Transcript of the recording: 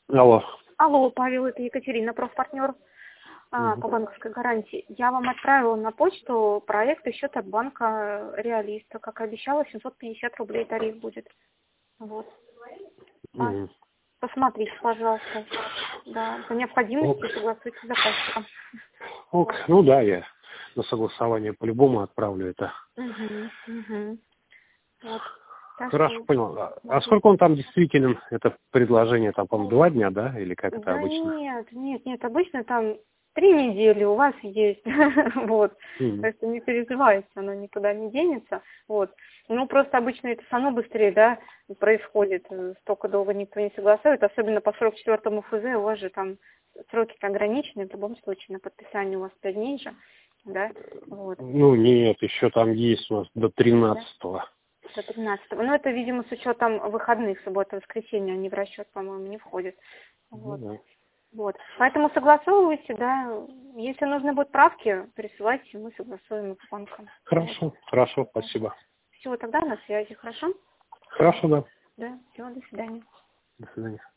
Алло. Алло, Павел, это Екатерина, профпартнер Мгм. по банковской гарантии. Я вам отправила на почту проект и счет от банка Реалиста. Как и обещала, 750 рублей тариф будет. Вот. Мгм. Посмотрите, пожалуйста. Да, по необходимости согласуйтесь с заказчиком. Ок. Ну да, я на согласование по-любому отправлю это. Угу. Вот. Так Хорошо, что, понял. А сколько он там действителен, это предложение, там, по-моему, 2 дня, да? Или как это да обычно? нет, обычно там 3 недели у вас есть, вот, Мгм. так что не переживайте, оно никуда не денется, вот. Ну, просто обычно это само быстрее, да, происходит, столько долго никто не согласует, особенно по 44-му ФЗ, у вас же там сроки-то ограничены, в любом случае, на подписание у вас 5 дней же, да, вот. Ну, нет, еще там есть у нас до Да? 13-го. До 13-го. Ну, это, видимо, с учетом выходных, суббота, воскресенье, они в расчет, по-моему, не входят. Ну, Вот. да. Вот. Поэтому согласовывайте, да. Если нужны будут правки, присылайте, мы согласуем их с банком. Вот. Хорошо, спасибо. Все, тогда на связи, хорошо? Хорошо, да. Да, все, до свидания. До свидания.